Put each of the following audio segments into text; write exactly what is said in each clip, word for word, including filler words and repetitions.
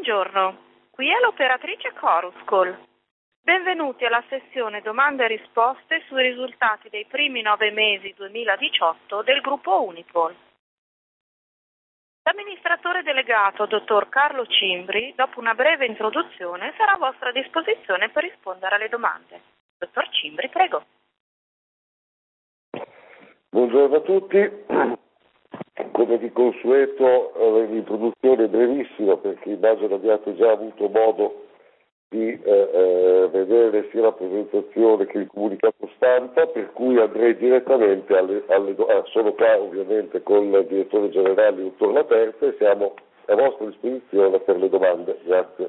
Buongiorno, qui è l'operatrice Chorus Call. Benvenuti alla sessione domande e risposte sui risultati dei primi nove mesi duemiladiciotto del gruppo Unipol. L'amministratore delegato, dottor Carlo Cimbri, dopo una breve introduzione, sarà a vostra disposizione per rispondere alle domande. Dottor Cimbri, prego. Buongiorno a tutti. Come di consueto, l'introduzione è brevissima perché immagino abbiate già avuto modo di eh, eh, vedere sia la presentazione che il comunicato stampa, per cui andrei direttamente alle, alle domande. Ah, sono qua ovviamente con il direttore generale, dottor Laterza, e siamo a vostra disposizione per le domande. Grazie.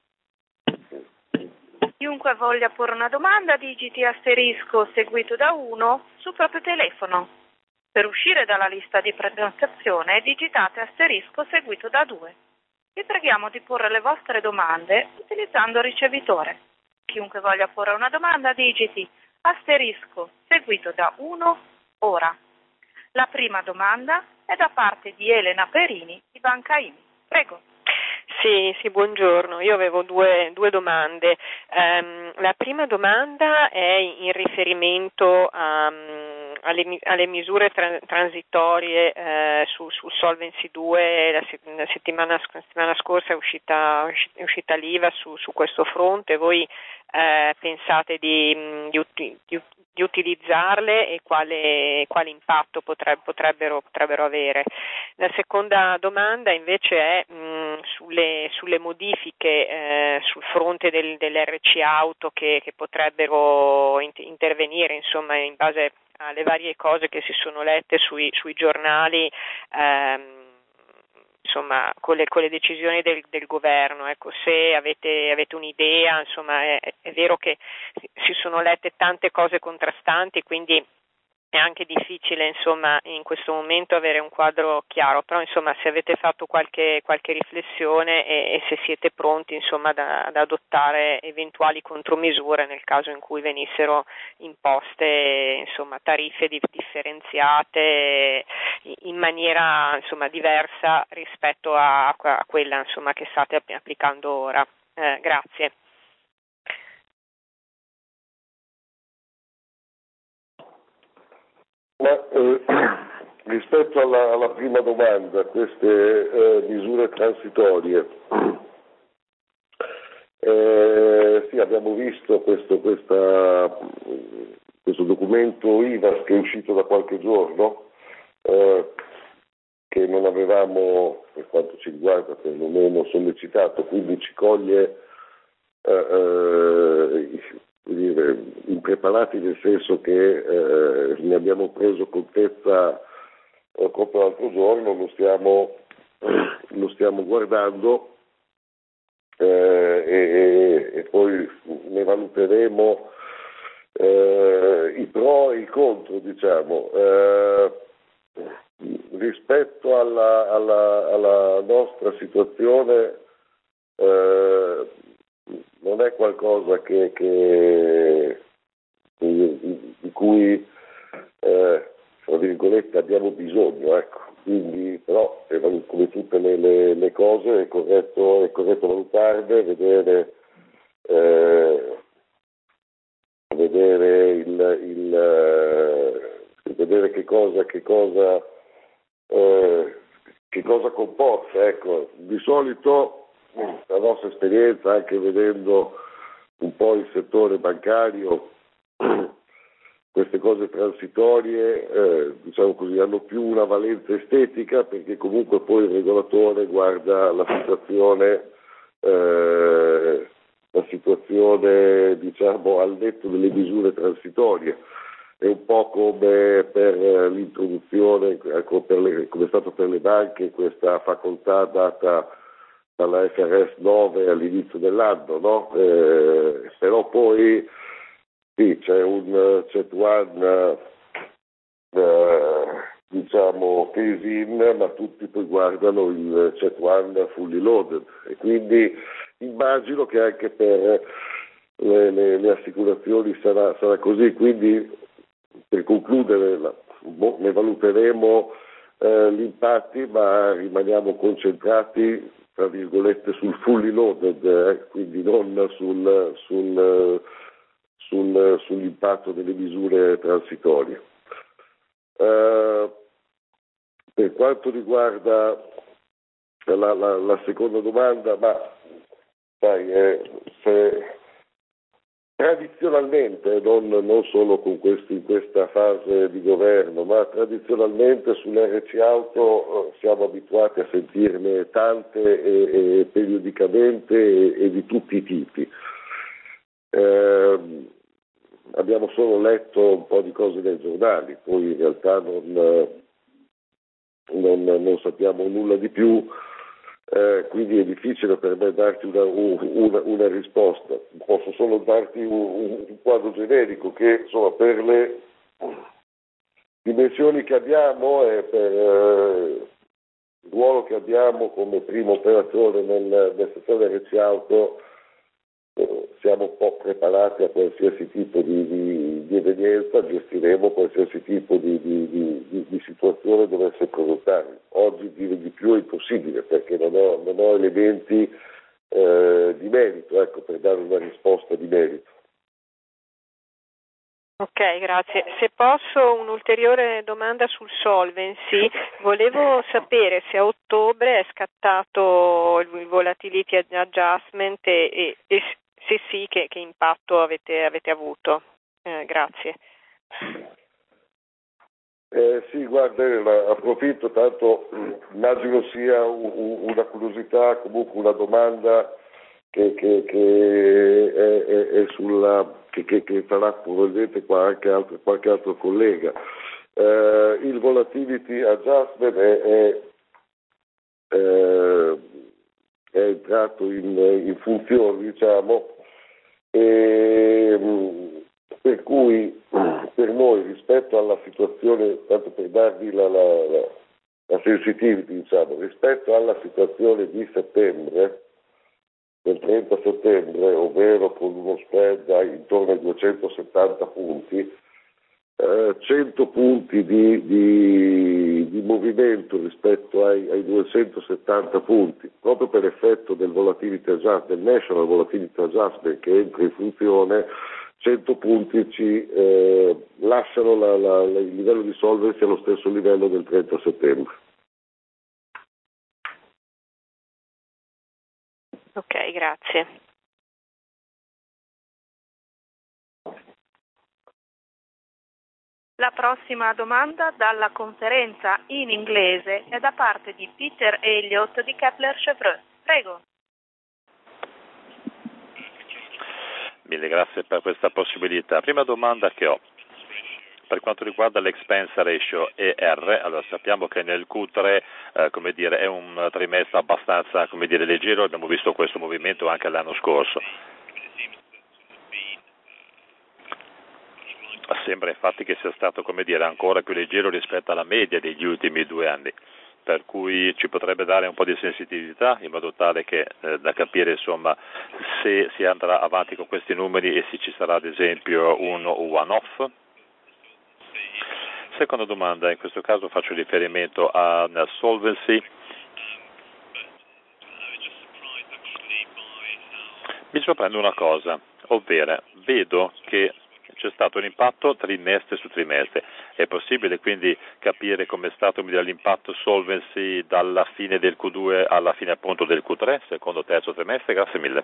Chiunque voglia porre una domanda, digiti asterisco seguito da uno sul proprio telefono. Per uscire dalla lista di prenotazione, digitate asterisco seguito da due. Vi preghiamo di porre le vostre domande utilizzando il ricevitore. Chiunque voglia porre una domanda, digiti asterisco seguito da uno ora. La prima domanda è da parte di Elena Perini di Banca I M I. Prego. Sì, sì, buongiorno. Io avevo due, due domande. Um, la prima domanda è in riferimento a, um, alle, alle misure tra, transitorie eh, su, sul Solvency due. La, la, settimana, la settimana scorsa è uscita, è uscita l'I V A su, su questo fronte. Voi eh, pensate di, di, di, di utilizzarle e quale, quale impatto potrebbe, potrebbero, potrebbero avere? La seconda domanda invece è mh, sulle, sulle modifiche eh, sul fronte del, dell'R C auto che, che potrebbero in, intervenire, insomma, in base alle varie cose che si sono lette sui, sui giornali, ehm, insomma, con le, con le decisioni del, del governo. Ecco, se avete, avete un'idea, insomma, è, è vero che si sono lette tante cose contrastanti, quindi è anche difficile, insomma, in questo momento avere un quadro chiaro, però insomma se avete fatto qualche, qualche riflessione e, e se siete pronti, insomma, da, ad adottare eventuali contromisure nel caso in cui venissero imposte, insomma, tariffe di, differenziate in maniera, insomma, diversa rispetto a, a quella, insomma, che state applicando ora. Eh, grazie. Ma eh, rispetto alla, alla prima domanda, queste eh, misure transitorie, eh, sì, abbiamo visto questo, questa, questo documento I V A S che è uscito da qualche giorno, eh, che non avevamo, per quanto ci riguarda, perlomeno sollecitato, quindi ci coglie eh, eh, dire, impreparati, nel senso che eh, ne abbiamo preso contezza eh, proprio l'altro giorno, lo stiamo, lo stiamo guardando eh, e, e poi ne valuteremo eh, i pro e i contro, diciamo. Eh, rispetto alla, alla, alla nostra situazione eh, non è qualcosa che, che di cui eh, tra virgolette abbiamo bisogno, ecco. Quindi però come tutte le, le, le cose è corretto, è corretto valutarle, vedere eh, vedere il, il eh, vedere che cosa che cosa eh, che cosa comporta, ecco. Di solito la nostra esperienza, anche vedendo un po' il settore bancario, queste cose transitorie eh, diciamo così, hanno più una valenza estetica, perché comunque poi il regolatore guarda la situazione eh, la situazione diciamo al netto delle misure transitorie. È un po' come per l'introduzione, per le, come è stato per le banche, questa facoltà data dalla F R S nove all'inizio dell'anno, no? Eh, però poi sì, c'è un C E T uno eh, diciamo phase in, ma tutti poi guardano il C E T uno fully loaded, e quindi immagino che anche per le, le, le assicurazioni sarà, sarà così. Quindi per concludere ne valuteremo eh, gli impatti, ma rimaniamo concentrati tra virgolette, sul fully loaded, eh, quindi non sul, sul, sul, sull'impatto delle misure transitorie. Eh, per quanto riguarda la, la, la seconda domanda, ma sai, eh, se tradizionalmente, non, non solo con questi, in questa fase di governo, ma tradizionalmente sulle R C auto eh, siamo abituati a sentirne tante e, e periodicamente e, e di tutti i tipi. Eh, abbiamo solo letto un po' di cose nei giornali, poi in realtà non, non, non sappiamo nulla di più. Eh, quindi è difficile per me darti una, una, una risposta. Posso solo darti un, un quadro generico che, insomma, per le dimensioni che abbiamo e per eh, il ruolo che abbiamo come primo operatore nel, nel settore R C auto, eh, siamo un po' preparati a qualsiasi tipo di, di, di evenienza, gestiremo qualsiasi tipo di, di, di, di, di situazione dovesse presentare. Oggi dire di più è impossibile perché non ho, non ho elementi eh, di merito, ecco, per dare una risposta di merito. Ok, grazie. Se posso un'ulteriore domanda sul solvency, volevo sapere se a ottobre è scattato il volatility adjustment e, e, e se sì, che, che impatto avete, avete avuto. Eh, grazie. Eh, sì, guarda, approfitto, tanto immagino sia un, una curiosità, comunque una domanda che, che, che è, è, è sulla che, che, che farà probabilmente qualche altro, qualche altro collega. Eh, il volatility adjustment è, è, è, è entrato in, in funzione, diciamo, e per cui per noi rispetto alla situazione, tanto per darvi la, la, la, la sensitivity, diciamo, rispetto alla situazione di settembre, del trenta settembre, ovvero con uno spread intorno ai duecentosettanta punti, eh, cento punti di, di, di movimento rispetto ai, ai duecentosettanta punti, proprio per effetto del volatility adjustment, del National Volatility Adjustment che entra in funzione. cento punti ci eh, lasciano la, la, la, il livello di solvency allo stesso livello del trenta settembre. Ok, grazie. La prossima domanda dalla conferenza in inglese è da parte di Peter Elliott di Kepler Cheuvreux. Prego. Mille grazie per questa possibilità. Prima domanda che ho, per quanto riguarda l'expense ratio E R, allora sappiamo che nel Q tre eh, come dire, è un trimestre abbastanza come dire, leggero, abbiamo visto questo movimento anche l'anno scorso. Sembra infatti che sia stato come dire, ancora più leggero rispetto alla media degli ultimi due anni. Per cui ci potrebbe dare un po' di sensitività in modo tale che eh, da capire insomma se si andrà avanti con questi numeri e se ci sarà ad esempio un one-off. Seconda domanda, in questo caso faccio riferimento a solvency. Mi sorprende una cosa, ovvero vedo che c'è stato un impatto trimestre su trimestre. È possibile quindi capire come è stato l'impatto solvency dalla fine del Q due alla fine appunto del Q tre, secondo terzo trimestre? Grazie mille.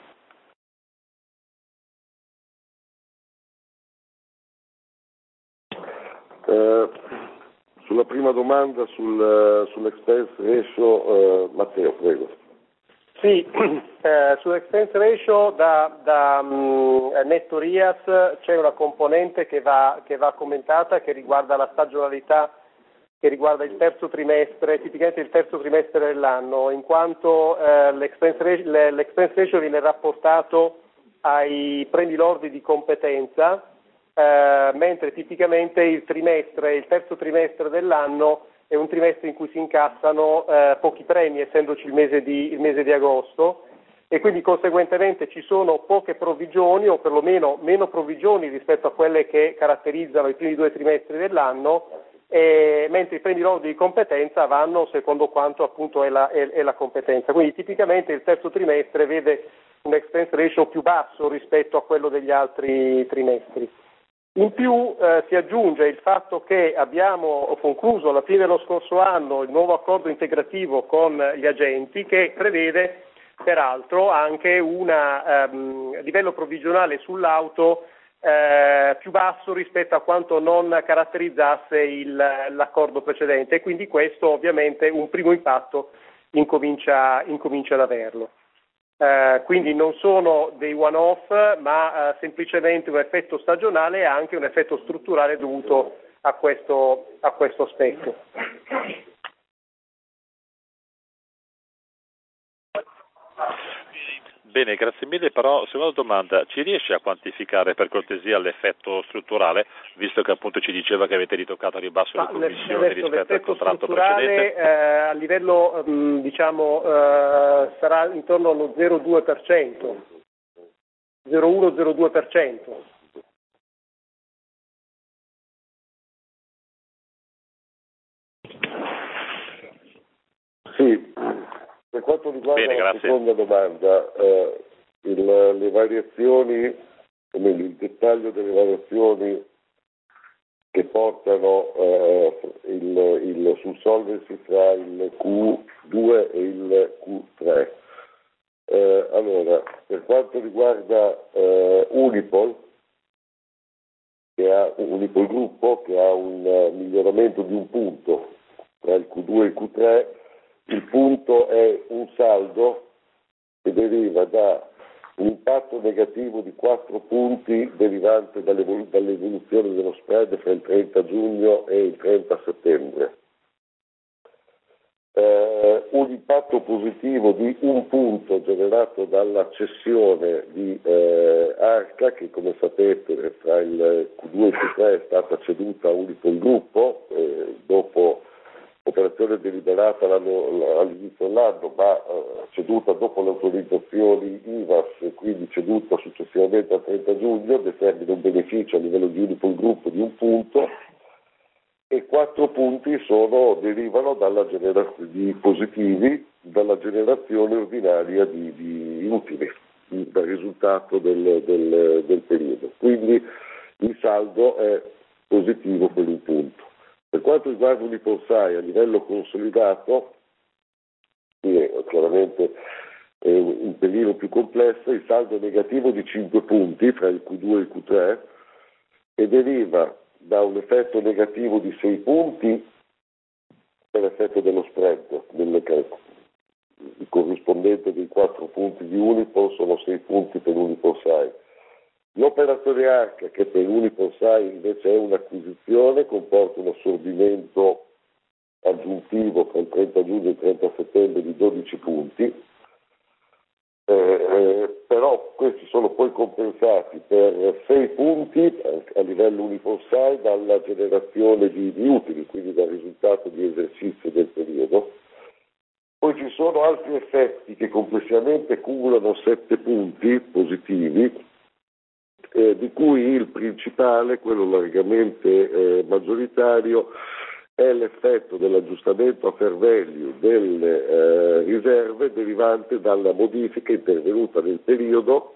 Eh, sulla prima domanda sul, sull'expense ratio, eh, Matteo, prego. Sì, eh, sull'expense ratio da, da um, netto R I A S c'è una componente che va, che va commentata che riguarda la stagionalità, che riguarda il terzo trimestre, tipicamente il terzo trimestre dell'anno, in quanto eh, l'expense ratio, l'expense ratio viene rapportato ai premi lordi di competenza, eh, mentre tipicamente il trimestre, il terzo trimestre dell'anno è un trimestre in cui si incassano eh, pochi premi, essendoci il mese, di, il mese di agosto, e quindi conseguentemente ci sono poche provvigioni, o perlomeno meno provvigioni rispetto a quelle che caratterizzano i primi due trimestri dell'anno, e, mentre i premi loro di competenza vanno secondo quanto appunto è la, è, è la competenza. Quindi tipicamente il terzo trimestre vede un expense ratio più basso rispetto a quello degli altri trimestri. In più eh, si aggiunge il fatto che abbiamo concluso alla fine dello scorso anno il nuovo accordo integrativo con gli agenti, che prevede peraltro anche un ehm, livello provvigionale sull'auto eh, più basso rispetto a quanto non caratterizzasse il, l'accordo precedente, e quindi questo ovviamente un primo impatto incomincia, incomincia ad averlo. Uh, quindi non sono dei one-off, ma uh, semplicemente un effetto stagionale e anche un effetto strutturale dovuto a questo, a questo aspetto. Bene, grazie mille, però seconda domanda, ci riesce a quantificare per cortesia l'effetto strutturale, visto che appunto ci diceva che avete ritoccato a ribasso le commissioni rispetto al contratto precedente? Eh, a livello mh, diciamo eh, sarà intorno allo zero virgola due per cento, zero virgola uno zero virgola due per cento. Sì. Per quanto riguarda Bene, la seconda domanda, eh, il, le variazioni, o meglio, il dettaglio delle variazioni che portano eh, il, il, sul solvency tra il Q due e il Q tre. Eh, allora, per quanto riguarda eh, Unipol, che ha Unipol Gruppo, che ha un uh, miglioramento di un punto tra il Q due e il Q tre, il punto è un saldo che deriva da un impatto negativo di quattro punti derivante dall'evol- dall'evoluzione dello spread fra il trenta giugno e il trenta settembre. Eh, un impatto positivo di un punto generato dalla cessione di eh, Arca, che come sapete fra il Q due e il Q tre è stata ceduta a Unipol Gruppo, eh, dopo operazione deliberata all'inizio dell'anno, ma eh, ceduta dopo le autorizzazioni I V A S e quindi ceduta successivamente al trenta giugno, determina un beneficio a livello di Unipol Gruppo di un punto, e quattro punti sono, derivano dalla generazione di positivi dalla generazione ordinaria di, di utili, dal risultato del, del, del periodo. Quindi il saldo è positivo per un punto. Per quanto riguarda Unipolsai a livello consolidato, che chiaramente è un pelino più complesso, il saldo è negativo di cinque punti tra il Q due e il Q tre e deriva da un effetto negativo di sei punti per effetto dello spread, del, il corrispondente dei quattro punti di Unipol sono sei punti per Unipolsai. L'operatore Arca, che per Unipolsai invece è un'acquisizione, comporta un assorbimento aggiuntivo tra il trenta giugno e il trenta settembre di dodici punti, eh, eh, però questi sono poi compensati per sei punti a livello Unipolsai dalla generazione di, di utili, quindi dal risultato di esercizio del periodo. Poi ci sono altri effetti che complessivamente cumulano sette punti positivi, Eh, di cui il principale, quello largamente eh, maggioritario, è l'effetto dell'aggiustamento a fair value delle eh, riserve derivante dalla modifica intervenuta nel periodo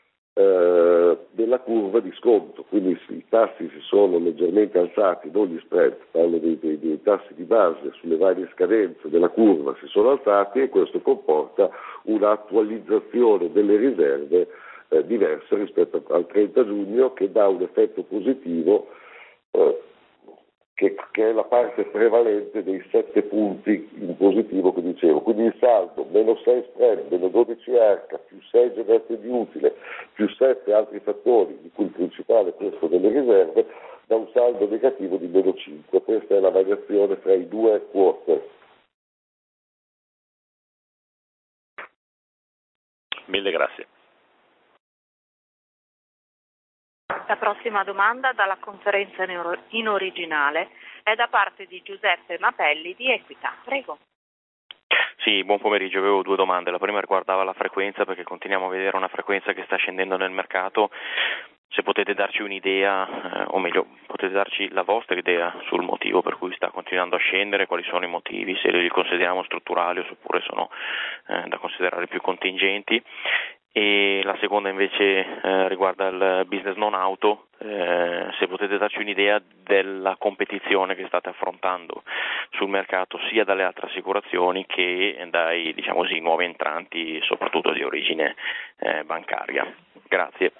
eh, della curva di sconto. Quindi i tassi si sono leggermente alzati, non gli spread, parlo dei, dei, dei tassi di base sulle varie scadenze della curva si sono alzati, e questo comporta un'attualizzazione delle riserve Eh, diversa rispetto al trenta giugno, che dà un effetto positivo eh, che, che è la parte prevalente dei sette punti in positivo che dicevo. Quindi il saldo meno sei spread, meno dodici Arca, più sei generazione di utile, più sette altri fattori, di cui il principale è questo delle riserve, da un saldo negativo di meno cinque. Questa è la variazione fra i due quarter. Mille grazie. La prossima domanda dalla conferenza in originale è da parte di Giuseppe Mapelli di Equita. Prego. Sì, buon pomeriggio, avevo due domande. La prima riguardava la frequenza, perché continuiamo a vedere una frequenza che sta scendendo nel mercato. se potete darci un'idea, eh, o meglio, potete darci la vostra idea sul motivo per cui sta continuando a scendere, quali sono i motivi, se li consideriamo strutturali oppure sono eh, da considerare più contingenti. E la seconda invece eh, riguarda il business non auto, eh, se potete darci un'idea della competizione che state affrontando sul mercato sia dalle altre assicurazioni che dai, diciamo così, nuovi entranti, soprattutto di origine eh, bancaria. Grazie.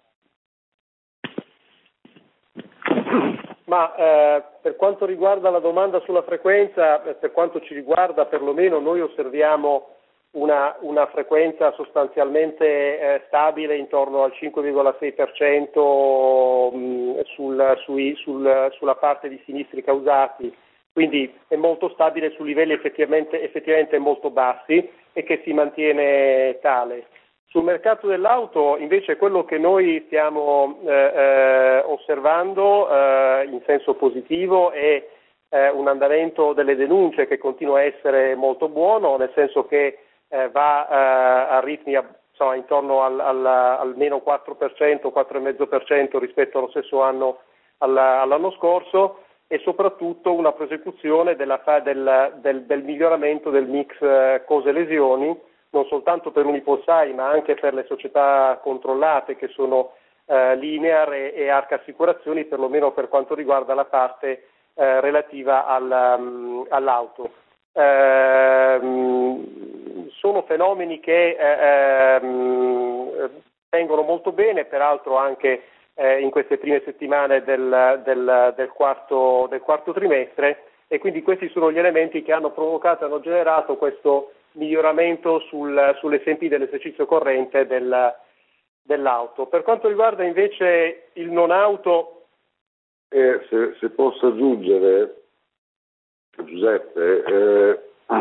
Ma eh, per quanto riguarda la domanda sulla frequenza, eh, per quanto ci riguarda perlomeno noi osserviamo una, una frequenza sostanzialmente eh, stabile intorno al cinque virgola sei per cento mh, sul, sui, sul, sulla parte di sinistri causati, quindi è molto stabile su livelli effettivamente, effettivamente molto bassi e che si mantiene tale. Sul mercato dell'auto invece quello che noi stiamo eh, eh, osservando eh, in senso positivo è eh, un andamento delle denunce che continua a essere molto buono, nel senso che eh, va eh, a ritmi insomma, intorno al, al, al meno quattro per cento, quattro virgola cinque per cento rispetto allo stesso anno alla, all'anno scorso, e soprattutto una prosecuzione della, del, del, del miglioramento del mix eh, cose-lesioni, non soltanto per Unipolsai ma anche per le società controllate che sono eh, Linear e, e Arca Assicurazioni, perlomeno per quanto riguarda la parte eh, relativa al, um, all'auto. Eh, sono fenomeni che eh, um, vengono molto bene, peraltro anche eh, in queste prime settimane del, del, del, quarto, del quarto trimestre, e quindi questi sono gli elementi che hanno provocato, hanno generato questo miglioramento sul, sulle S M P dell'esercizio corrente del, dell'auto. Per quanto riguarda invece il non auto, eh, se, se posso aggiungere, Giuseppe, eh,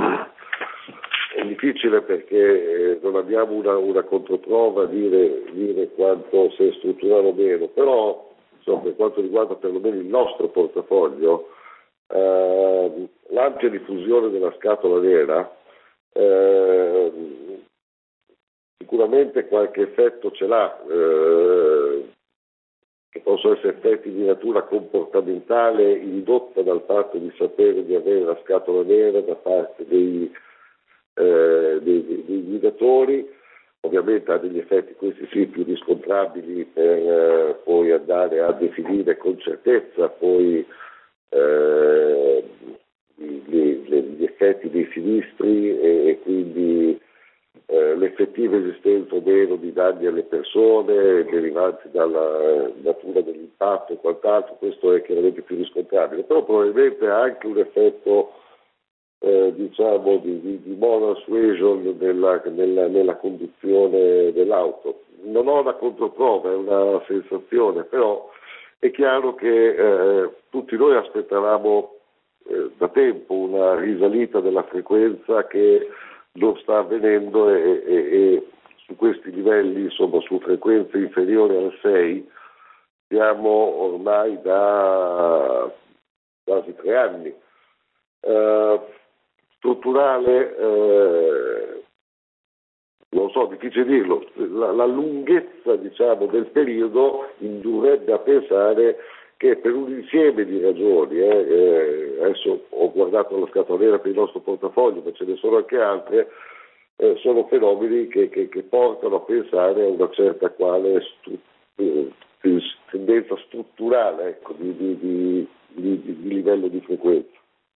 è difficile perché non abbiamo una, una controprova a dire, dire quanto se è strutturato o meno, però insomma, per quanto riguarda perlomeno il nostro portafoglio, eh, l'ampia diffusione della scatola nera Eh, sicuramente qualche effetto ce l'ha, eh, che possono essere effetti di natura comportamentale indotta dal fatto di sapere di avere la scatola nera da parte dei, eh, dei, dei, dei guidatori. Ovviamente ha degli effetti, questi sì, più riscontrabili per eh, poi andare a definire con certezza poi eh, Gli, gli effetti dei sinistri e, e quindi eh, l'effettiva esistenza o meno di danni alle persone derivanti dalla natura dell'impatto e quant'altro, questo è chiaramente più riscontrabile, però probabilmente ha anche un effetto eh, diciamo di, di, di moral suasion nella, nella, nella conduzione dell'auto. Non ho una controprova, è una sensazione, però è chiaro che eh, tutti noi aspettavamo da tempo una risalita della frequenza che non sta avvenendo e, e, e su questi livelli, insomma su frequenze inferiori al sei, siamo ormai da quasi tre anni. Eh, strutturale, eh, non so, difficile dirlo, la, la lunghezza diciamo del periodo indurrebbe a pensare che per un insieme di ragioni, eh, eh, adesso ho guardato la scatola nera per il nostro portafoglio, ma ce ne sono anche altre, eh, sono fenomeni che, che, che portano a pensare a una certa quale stru- eh, tendenza strutturale ecco, di, di, di, di, di livello di frequenza.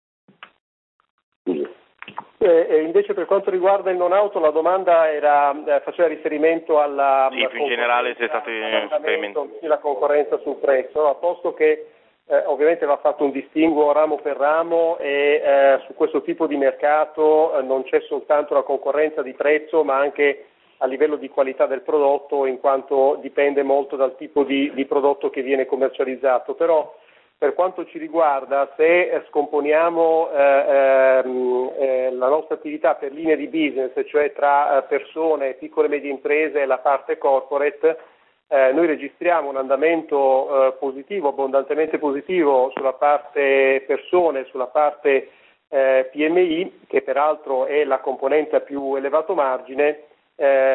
Scusa. Eh, e invece per quanto riguarda il non auto la domanda era, eh, faceva riferimento alla, sì, più in generale se è stato sperimentato la concorrenza sul prezzo, a posto che eh, ovviamente va fatto un distinguo ramo per ramo e eh, su questo tipo di mercato eh, non c'è soltanto la concorrenza di prezzo ma anche a livello di qualità del prodotto, in quanto dipende molto dal tipo di, di prodotto che viene commercializzato. Però per quanto ci riguarda, se scomponiamo eh, eh, la nostra attività per linee di business, cioè tra persone, piccole e medie imprese e la parte corporate, eh, noi registriamo un andamento eh, positivo, abbondantemente positivo sulla parte persone, sulla parte eh, P M I, che peraltro è la componente a più elevato margine, eh,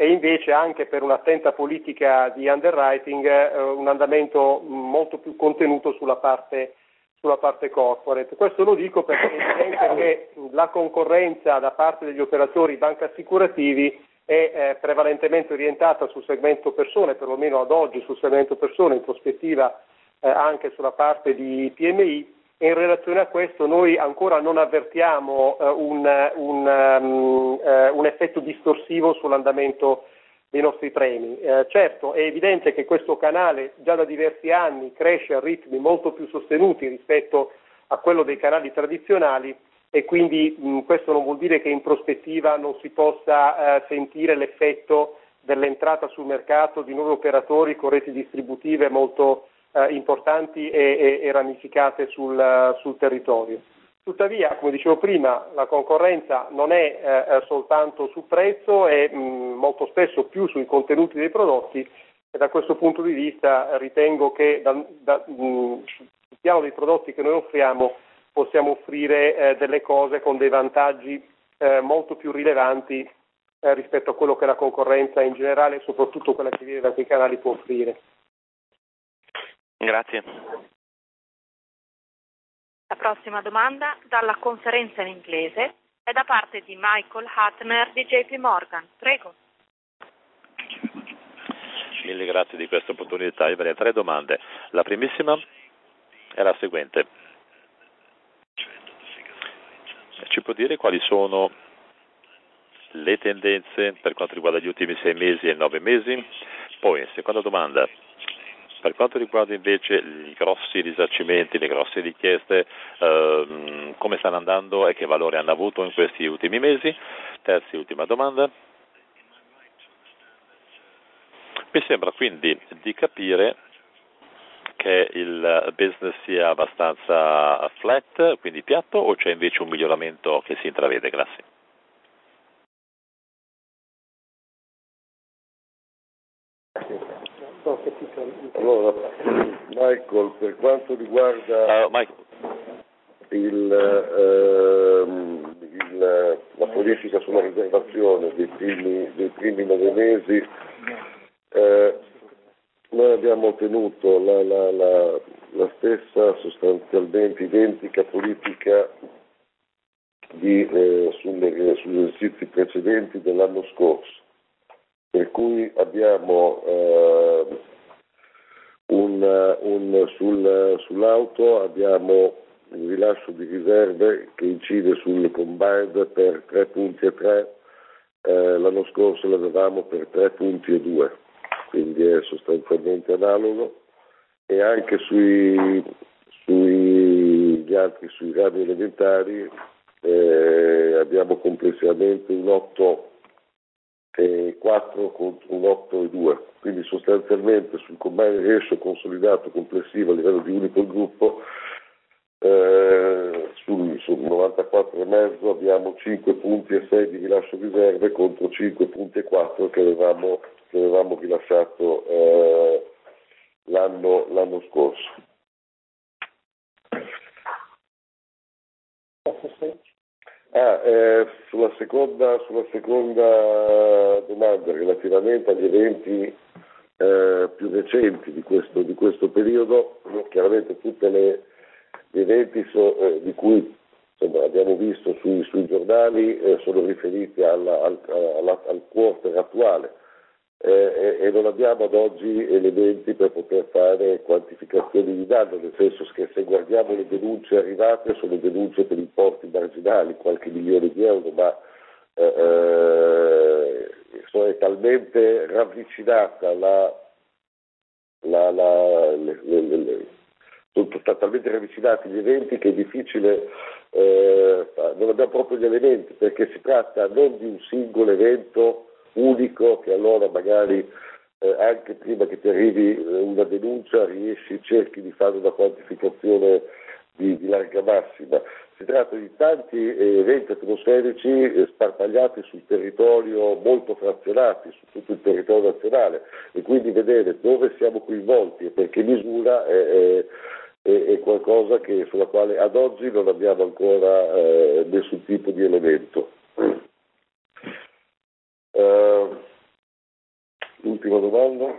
e invece anche per un'attenta politica di underwriting eh, un andamento molto più contenuto sulla parte, sulla parte corporate. Questo lo dico perché è evidente che la concorrenza da parte degli operatori banca assicurativi è eh, prevalentemente orientata sul segmento persone, perlomeno ad oggi sul segmento persone, in prospettiva eh, anche sulla parte di P M I, e in relazione a questo noi ancora non avvertiamo eh, un, un, um, eh, un effetto distorsivo sull'andamento dei nostri premi. Eh, certo, è evidente che questo canale già da diversi anni cresce a ritmi molto più sostenuti rispetto a quello dei canali tradizionali, e quindi mh, questo non vuol dire che in prospettiva non si possa eh, sentire l'effetto dell'entrata sul mercato di nuovi operatori con reti distributive molto eh, importanti e, e, e ramificate sul, uh, sul territorio. Tuttavia, come dicevo prima, la concorrenza non è eh, soltanto sul prezzo, è mh, molto spesso più sui contenuti dei prodotti, e da questo punto di vista ritengo che da, da, mh, sul piano dei prodotti che noi offriamo possiamo offrire eh, delle cose con dei vantaggi eh, molto più rilevanti eh, rispetto a quello che la concorrenza in generale, e soprattutto quella che viene da quei canali, può offrire. Grazie. La prossima domanda dalla conferenza in inglese è da parte di Michael Huttner di J P Morgan. Prego. Mille grazie di questa opportunità. Io avrei tre domande. La primissima è la seguente. Ci può dire quali sono le tendenze per quanto riguarda gli ultimi sei mesi e nove mesi? Poi, seconda domanda, per quanto riguarda invece i grossi risarcimenti, le grosse richieste, ehm, come stanno andando e che valore hanno avuto in questi ultimi mesi? Terza e ultima domanda. Mi sembra quindi di capire che il business sia abbastanza flat, quindi piatto, o c'è invece un miglioramento che si intravede? Grazie. Allora, Michael, per quanto riguarda Uh, Michael. il, ehm, il, la politica sulla riservazione dei primi, dei primi nove mesi, eh, noi abbiamo ottenuto la, la, la, la stessa sostanzialmente identica politica di, eh, sulle, sugli esercizi precedenti dell'anno scorso, per cui abbiamo eh, un, un, sul, sull'auto abbiamo un rilascio di riserve che incide sul combined per tre punti e tre, eh, l'anno scorso l'avevamo per tre punti e due, quindi è sostanzialmente analogo, e anche sui, sui gli altri, sui rami elementari eh, abbiamo complessivamente un otto e quattro contro un otto e due, quindi sostanzialmente sul combine ratio consolidato complessivo a livello di unico gruppo eh, sul, sul novantaquattro e mezzo abbiamo cinque punti e sei di rilascio riserve contro cinque punti e quattro che avevamo, che avevamo rilasciato eh, l'anno, l'anno scorso. Ah, eh, sulla, seconda, sulla seconda domanda relativamente agli eventi eh, più recenti di questo, di questo periodo, chiaramente tutti gli eventi so, eh, di cui insomma, abbiamo visto sui, sui giornali eh, sono riferiti alla, al, alla, al quarter attuale eh, e, e non abbiamo ad oggi elementi per poter fare quantificazioni di danno, nel senso che se guardiamo le denunce arrivate sono denunce per importi marginali, qualche milione di euro, ma eh, eh, è talmente ravvicinata la, la, la le, le, le, sono talmente ravvicinati gli eventi che è difficile, eh, non abbiamo proprio gli elementi, perché si tratta non di un singolo evento unico che allora magari eh, anche prima che ti arrivi eh, una denuncia riesci, cerchi di fare una quantificazione di, di larga massima. Si tratta di tanti eh, eventi atmosferici eh, sparpagliati sul territorio, molto frazionati su tutto il territorio nazionale, e quindi vedere dove siamo coinvolti e per che misura è, è, è, è qualcosa che, sulla quale ad oggi non abbiamo ancora eh, nessun tipo di elemento. Uh, l'ultima domanda?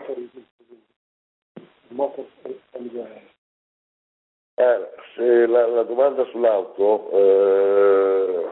Eh, se la, la domanda sull'auto eh,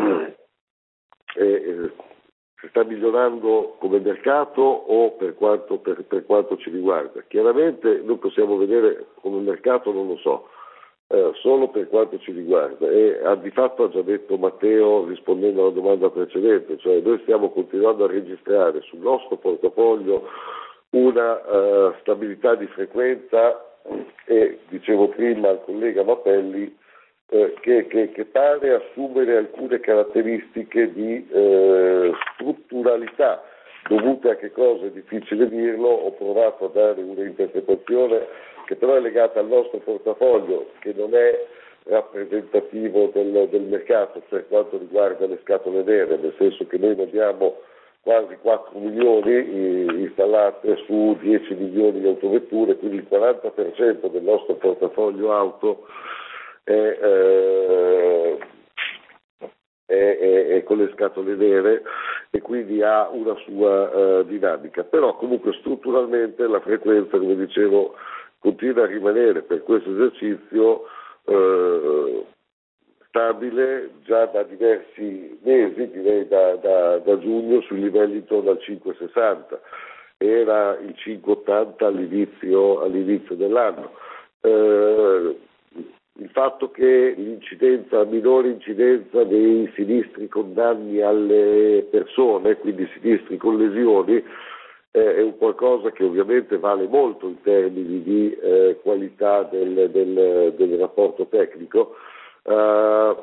eh, si sta migliorando come mercato o per quanto, per, per quanto ci riguarda? Chiaramente noi possiamo vedere come mercato, non lo so, eh, solo per quanto ci riguarda, e ha, di fatto ha già detto Matteo rispondendo alla domanda precedente, cioè noi stiamo continuando a registrare sul nostro portafoglio una uh, stabilità di frequenza e dicevo prima al collega Mappelli eh, che, che, che pare assumere alcune caratteristiche di eh, strutturalità dovute a che cosa è difficile dirlo. Ho provato a dare un'interpretazione che però è legata al nostro portafoglio, che non è rappresentativo del, del mercato per quanto riguarda le scatole nere, nel senso che noi abbiamo quasi quattro milioni installate su dieci milioni di autovetture, quindi il quaranta per cento del nostro portafoglio auto è, eh, è, è, è con le scatole nere e quindi ha una sua uh, dinamica, però comunque strutturalmente la frequenza, come dicevo, continua a rimanere per questo esercizio uh, stabile già da diversi mesi, direi da, da, da giugno, sui livelli intorno al cinque virgola sessanta, era il cinque virgola ottanta all'inizio, all'inizio dell'anno. Eh, il fatto che l'incidenza, la minore incidenza dei sinistri con danni alle persone, quindi sinistri con lesioni, eh, è un qualcosa che ovviamente vale molto in termini di eh, qualità del, del, del rapporto tecnico. Uh,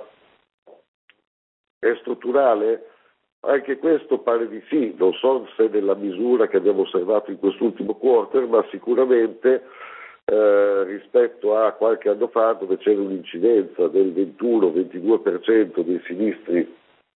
è strutturale? Anche questo pare di sì, non so se nella misura che abbiamo osservato in quest'ultimo quarter, ma sicuramente uh, rispetto a qualche anno fa, dove c'era un'incidenza del ventuno ventidue per cento dei sinistri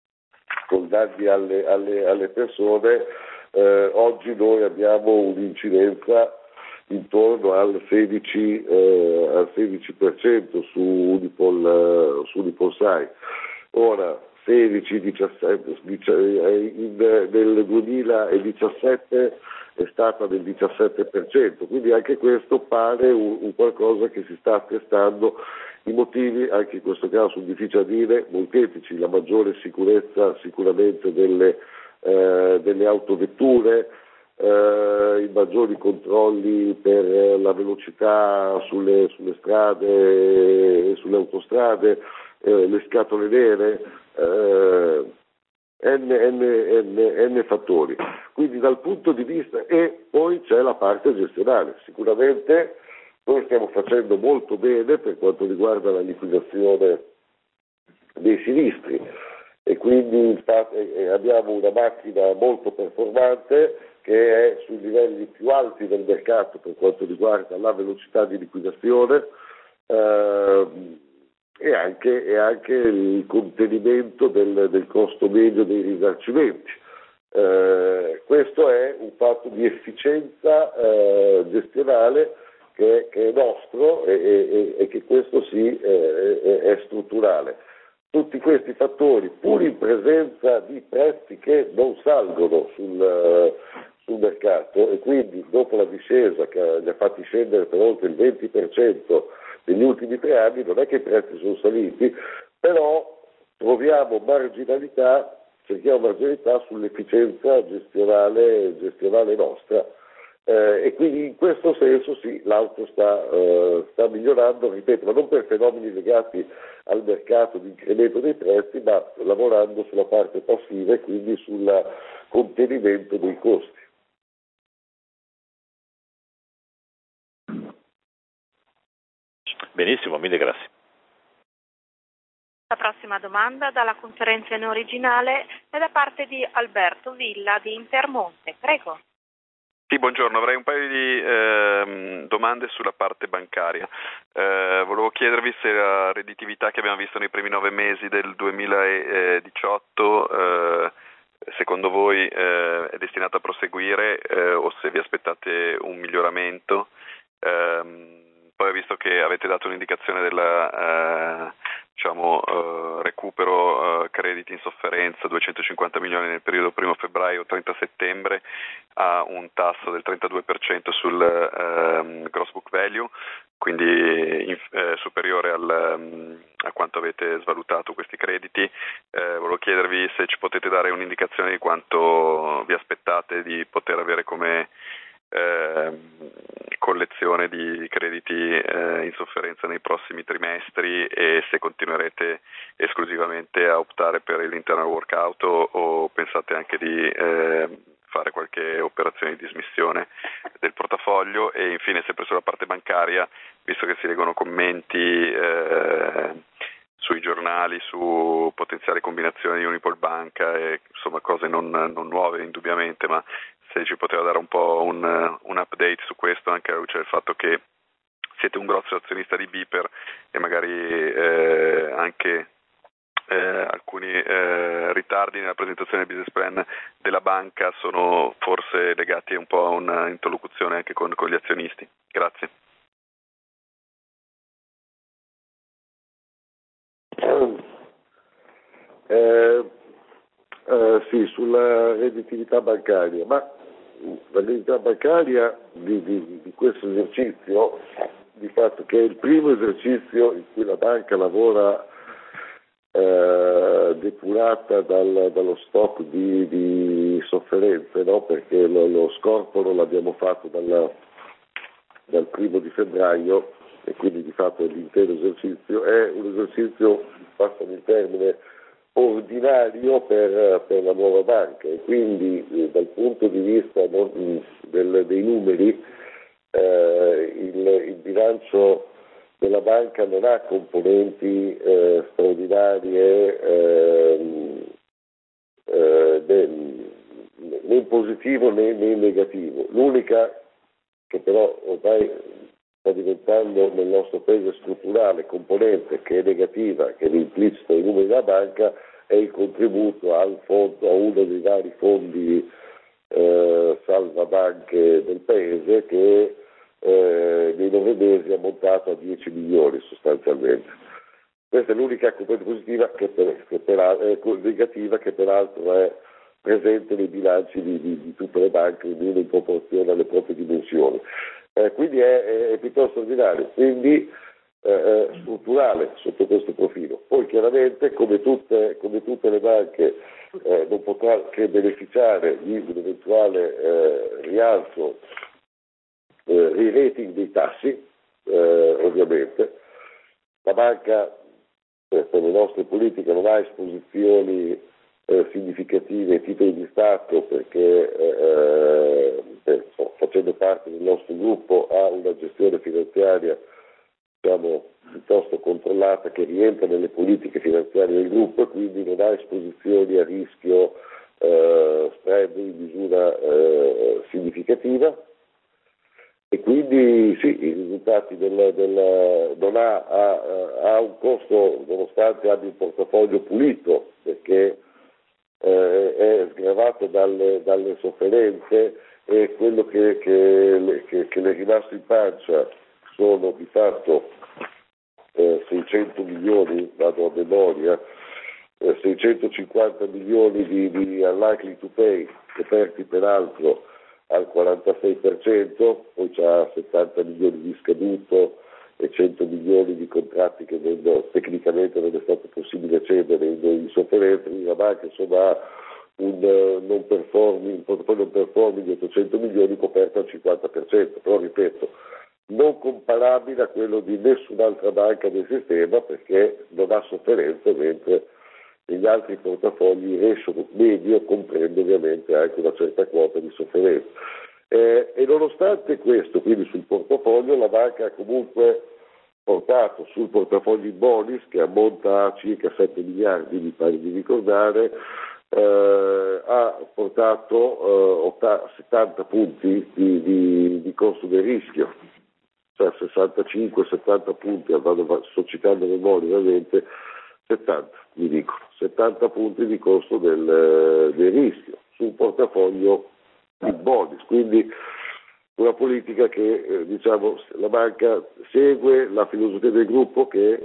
con danni alle, alle, alle persone, uh, oggi noi abbiamo un'incidenza intorno al sedici, eh, al sedici per cento su Unipol, eh, su Unipol sei. Ora sedici, diciassette, in, nel duemiladiciassette è stata del diciassette per cento, quindi anche questo pare un, un qualcosa che si sta attestando. I motivi, anche in questo caso difficile a dire, molteplici: la maggiore sicurezza sicuramente delle, eh, delle autovetture, Uh, i maggiori controlli per uh, la velocità sulle, sulle strade e sulle autostrade, uh, le scatole nere, uh, n, n, n, n fattori. Quindi dal punto di vista, e poi c'è la parte gestionale. Sicuramente noi stiamo facendo molto bene per quanto riguarda la liquidazione dei sinistri e quindi abbiamo una macchina molto performante che è sui livelli più alti del mercato per quanto riguarda la velocità di liquidazione eh, e, anche, e anche il contenimento del, del costo medio dei risarcimenti. Eh, questo è un fatto di efficienza eh, gestionale che, che è nostro e, e, e che questo sì eh, è, è strutturale. Tutti questi fattori, pur in presenza di prezzi che non salgono sul, sul mercato, e quindi dopo la discesa che li ha fatti scendere per oltre il venti per cento negli ultimi tre anni, non è che i prezzi sono saliti, però troviamo marginalità, cerchiamo marginalità sull'efficienza gestionale, gestionale nostra. Eh, e quindi in questo senso sì, l'auto sta, eh, sta migliorando, ripeto, ma non per fenomeni legati al mercato di incremento dei prezzi, ma lavorando sulla parte passiva e quindi sul contenimento dei costi. Benissimo, mille grazie. La prossima domanda dalla conferenza in originale è da parte di Alberto Villa di Intermonte. Prego. Sì, buongiorno, avrei un paio di eh, domande sulla parte bancaria. Eh, volevo chiedervi se la redditività che abbiamo visto nei primi nove mesi del duemiladiciotto eh, secondo voi eh, è destinata a proseguire eh, o se vi aspettate un miglioramento. Eh, poi ho visto che avete dato un'indicazione del eh, diciamo, eh, recupero eh, crediti in sofferenza, duecentocinquanta milioni nel periodo primo febbraio trenta settembre. ha un tasso del trentadue per cento sul ehm, gross book value, quindi in, eh, superiore al, um, a quanto avete svalutato questi crediti. Eh, volevo chiedervi se ci potete dare un'indicazione di quanto vi aspettate di poter avere come eh, collezione di crediti eh, in sofferenza nei prossimi trimestri, e se continuerete esclusivamente a optare per l'internal workout o, o pensate anche di eh, fare qualche operazione di dismissione del portafoglio. E infine, sempre sulla parte bancaria, visto che si leggono commenti eh, sui giornali su potenziali combinazioni di Unipol Banca e insomma cose non, non nuove indubbiamente, ma se ci poteva dare un po' un, un update su questo, anche alla luce del fatto che siete un grosso azionista di Biper e magari eh, anche eh, alcuni eh, ritardi nella presentazione del business plan della banca sono forse legati un po' a un'interlocuzione anche con, con gli azionisti. Grazie. Eh, eh, sì, sulla redditività bancaria, ma la redditività bancaria di, di, di questo esercizio, di fatto che è il primo esercizio in cui la banca lavora eh, depurata dal, dallo stock di, di sofferenze, no? Perché lo, lo scorporo l'abbiamo fatto dalla, dal primo di febbraio, e quindi di fatto l'intero esercizio è un esercizio, passami il termine, ordinario per, per la nuova banca, e quindi eh, dal punto di vista non, del, dei numeri eh, il, il bilancio della banca non ha componenti eh, straordinarie eh, eh, né in positivo né, né in negativo. L'unica che però ormai sta diventando nel nostro paese strutturale componente, che è negativa, che è implicita ai numeri della banca, è il contributo al fondo, a uno dei vari fondi eh, salvabanche del paese, che eh, nei nove mesi è montato a dieci milioni sostanzialmente. Questa è l'unica componente positiva, che per, che per, eh, negativa, che peraltro è presente nei bilanci di, di, di tutte le banche, ognuno in proporzione alle proprie dimensioni. Eh, quindi è, è, è piuttosto ordinario, quindi eh, strutturale sotto questo profilo. Poi chiaramente, come tutte, come tutte le banche, eh, non potrà che beneficiare di un eventuale eh, rialzo, eh, re-rating dei tassi, eh, ovviamente. La banca, eh, per le nostre politiche, non ha esposizioni Eh, significative ai titoli di Stato, perché eh, eh, facendo parte del nostro gruppo ha una gestione finanziaria, diciamo, piuttosto controllata, che rientra nelle politiche finanziarie del gruppo, e quindi non ha esposizioni a rischio eh, spread in misura eh, significativa, e quindi sì, i risultati del, del, non ha, ha, ha un costo, nonostante abbia un portafoglio pulito, perché Eh, è sgravato dalle, dalle sofferenze, e quello che, che, che, che le è rimasto in pancia sono di fatto eh, seicento milioni, vado a memoria, eh, seicentocinquanta milioni di, di unlikely to pay, coperti peraltro al quarantasei per cento, poi c'ha settanta milioni di scaduto e cento milioni di contratti che non, tecnicamente non è stato possibile cedere in, in sofferenza. Quindi la banca insomma ha un uh, non performing, un portafoglio non performing di ottocento milioni coperto al cinquanta per cento, però ripeto, non comparabile a quello di nessun'altra banca del sistema, perché non ha sofferenze, mentre negli altri portafogli il ratio medio comprende ovviamente anche una certa quota di sofferenza. Eh, e nonostante questo, quindi sul portafoglio, la banca ha comunque portato sul portafoglio in bonus, che ammonta a circa sette miliardi, mi pare di ricordare, eh, ha portato eh, settanta punti di, di, di costo del rischio, cioè sessantacinque settanta punti, vado, sto citando memoria ovviamente, settanta, mi dico, settanta punti di costo del, del rischio sul portafoglio in bonus, quindi una politica che eh, diciamo la banca segue la filosofia del gruppo, che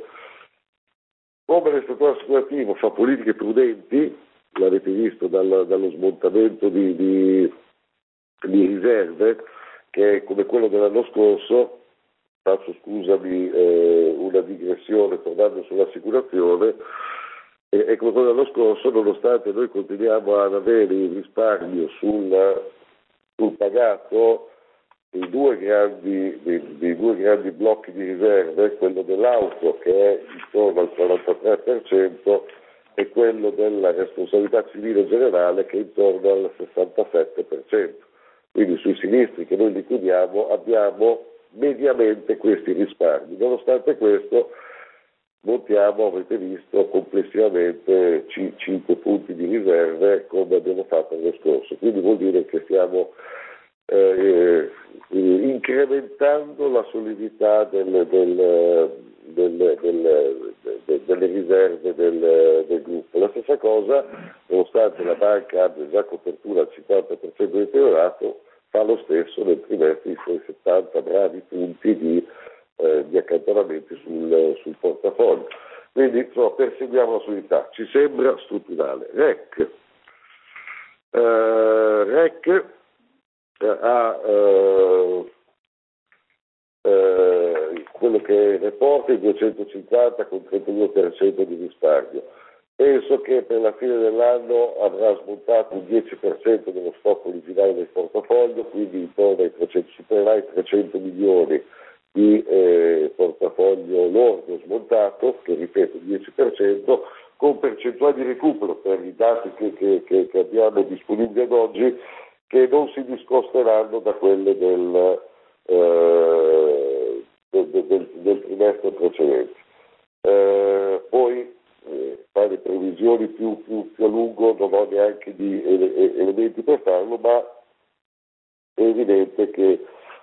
come nel settore assicurativo fa politiche prudenti, l'avete visto dal, dallo smontamento di, di, di riserve che è come quello dell'anno scorso. Faccio, scusami, eh, una digressione tornando sull'assicurazione, e, e come quello dell'anno scorso, nonostante noi continuiamo ad avere il risparmio sul, sul pagato, i due grandi, dei, dei due grandi blocchi di riserve, quello dell'auto che è intorno al quarantatré per cento e quello della responsabilità civile generale che è intorno al sessantasette per cento. Quindi sui sinistri che noi liquidiamo abbiamo mediamente questi risparmi. Nonostante questo montiamo, avete visto, complessivamente cinque punti di riserve come abbiamo fatto l'anno scorso. Quindi vuol dire che stiamo eh, incrementando la solidità del, del, del, del, del, delle riserve del, del gruppo. La stessa cosa, nonostante la banca abbia già copertura al cinquanta per cento deteriorato, fa lo stesso nel trimestre i suoi settanta bravi punti di, eh, di accantonamenti sul, sul portafoglio. Quindi insomma, perseguiamo la solidità, ci sembra strutturale. R E C, eh, R E C eh, ha eh, eh, quello che reporta i duecentocinquanta con trentadue per cento di risparmio. Penso che per la fine dell'anno avrà smontato un dieci per cento dello stock originale del portafoglio, quindi intorno ai trecento, supererà i trecento milioni di eh, portafoglio lordo smontato, che ripeto dieci per cento, con percentuali di recupero per i dati che, che, che, che abbiamo disponibili ad oggi, che non si discosteranno da quelle del, eh, del, del, del trimestre precedente. Eh, poi Eh, fare previsioni più, più, più a lungo non ho neanche di ele- elementi per farlo, ma è evidente che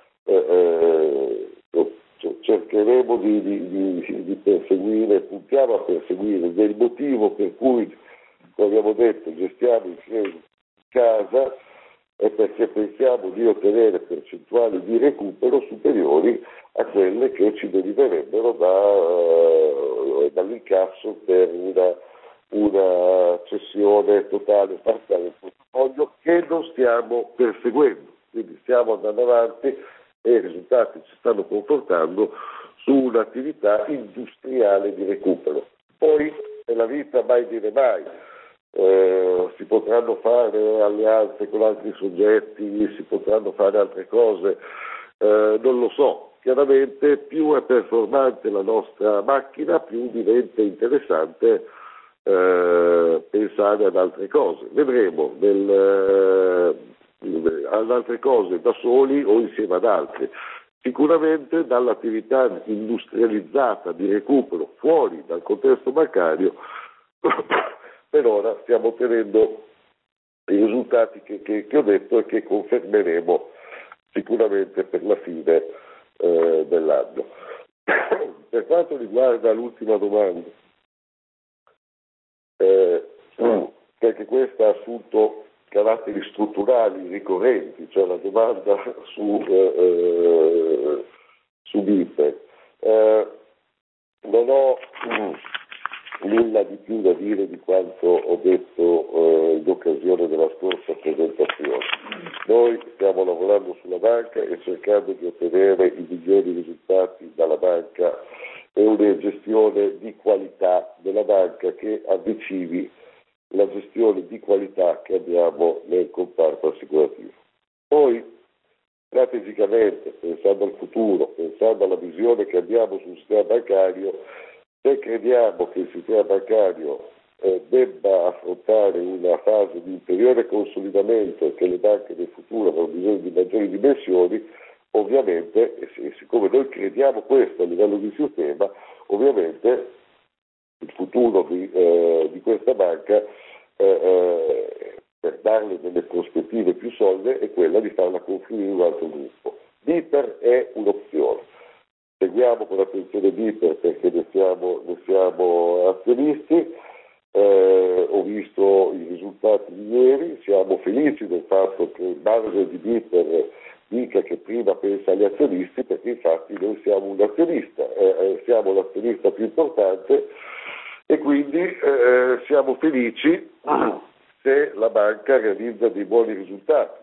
eh, eh, cercheremo di, di, di, di perseguire, puntiamo a perseguire del motivo per cui, come abbiamo detto, gestiamo in casa, è perché pensiamo di ottenere percentuali di recupero superiori a quelle che ci deriverebbero da, uh, dall'incasso per una, una cessione totale parziale del portafoglio che non stiamo perseguendo. Quindi stiamo andando avanti e i risultati ci stanno confortando su un'attività industriale di recupero. Poi nella vita mai dire mai. Eh, si potranno fare alleanze con altri soggetti, si potranno fare altre cose, eh, non lo so. Chiaramente più è performante la nostra macchina, più diventa interessante eh, pensare ad altre cose. Vedremo nel, eh, ad altre cose da soli o insieme ad altri. Sicuramente dall'attività industrializzata di recupero fuori dal contesto bancario per ora stiamo ottenendo i risultati che, che, che ho detto e che confermeremo sicuramente per la fine eh, dell'anno. Per quanto riguarda l'ultima domanda, eh, perché questa ha assunto caratteri strutturali ricorrenti, cioè la domanda su, eh, eh, su B I P E, eh, non ho nulla di più da dire di quanto ho detto eh, in occasione della scorsa presentazione. Noi stiamo lavorando sulla banca e cercando di ottenere i migliori risultati dalla banca e una gestione di qualità della banca che avvicini la gestione di qualità che abbiamo nel comparto assicurativo. Poi, strategicamente, pensando al futuro, pensando alla visione che abbiamo sul sistema bancario, se crediamo che il sistema bancario eh, debba affrontare una fase di ulteriore consolidamento e che le banche del futuro avranno bisogno di maggiori dimensioni, ovviamente, e siccome noi crediamo questo a livello di sistema, ovviamente il futuro di, eh, di questa banca, eh, eh, per darle delle prospettive più solide, è quella di farla confluire in un altro gruppo. B I P E R è un'opzione. Seguiamo con attenzione B I P E R perché ne siamo, ne siamo azionisti, eh, ho visto i risultati di ieri, siamo felici del fatto che il manager di B I P E R dica che prima pensa agli azionisti, perché infatti noi siamo un azionista, eh, siamo l'azionista più importante e quindi eh, siamo felici se la banca realizza dei buoni risultati.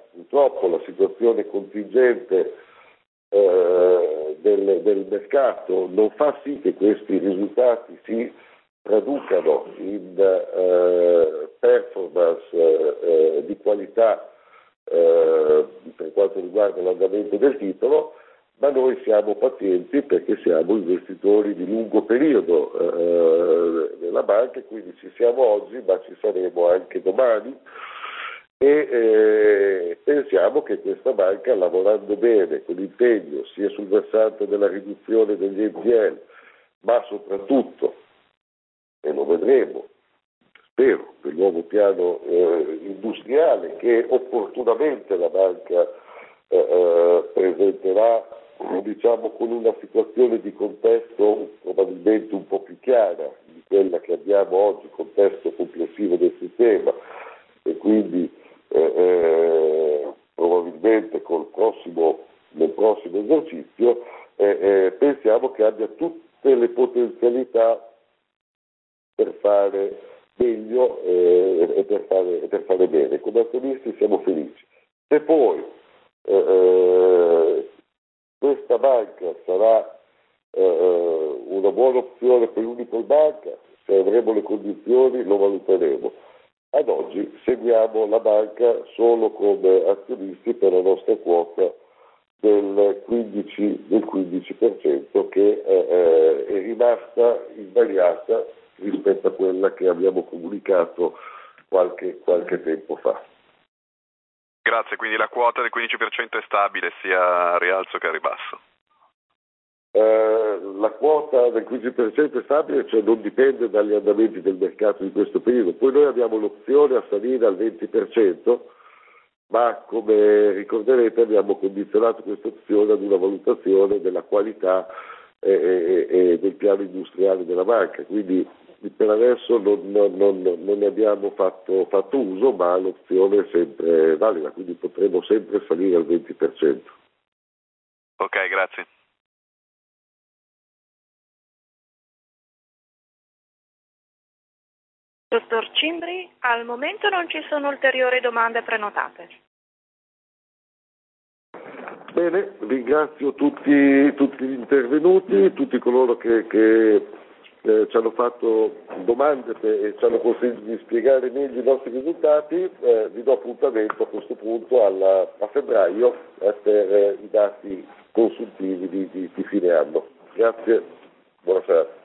purtroppo la situazione contingente eh, del, del mercato non fa sì che questi risultati si traducano in eh, performance eh, di qualità eh, per quanto riguarda l'andamento del titolo, ma noi siamo pazienti perché siamo investitori di lungo periodo eh, nella banca, quindi ci siamo oggi ma ci saremo anche domani e eh, pensiamo che questa banca, lavorando bene, con impegno sia sul versante della riduzione degli N P L, ma soprattutto, e lo vedremo, spero, del nuovo piano eh, industriale che opportunamente la banca eh, eh, presenterà, diciamo, con una situazione di contesto probabilmente un po' più chiara di quella che abbiamo oggi, contesto complessivo del sistema, e quindi eh, eh, probabilmente col prossimo, nel prossimo esercizio eh, eh, pensiamo che abbia tutte le potenzialità per fare meglio eh, e, per fare, e per fare bene. Come azionisti siamo felici. Se poi eh, eh, questa banca sarà eh, una buona opzione per l'Unipol Banca, se avremo le condizioni lo valuteremo. Ad oggi seguiamo la banca solo come azionisti per la nostra quota del quindici, del quindici per cento che eh, è rimasta invariata rispetto a quella che abbiamo comunicato qualche, qualche tempo fa. Grazie, quindi la quota del quindici per cento è stabile sia a rialzo che a ribasso? Eh, la quota del quindici per cento è stabile, cioè non dipende dagli andamenti del mercato di questo periodo. Poi noi abbiamo l'opzione a salire al venti per cento, ma come ricorderete abbiamo condizionato questa opzione ad una valutazione della qualità e, e, e del piano industriale della banca, quindi per adesso non, non, non, non ne abbiamo fatto, fatto uso, ma l'opzione è sempre valida, quindi potremo sempre salire al venti per cento. Ok, grazie. Dottor Cimbri, al momento non ci sono ulteriori domande prenotate. Bene, ringrazio tutti, tutti gli intervenuti, tutti coloro che, che eh, ci hanno fatto domande per, e ci hanno consentito di spiegare meglio i nostri risultati. Eh, vi do appuntamento a questo punto alla, a febbraio eh, per eh, i dati consuntivi di, di, di fine anno. Grazie, buonasera.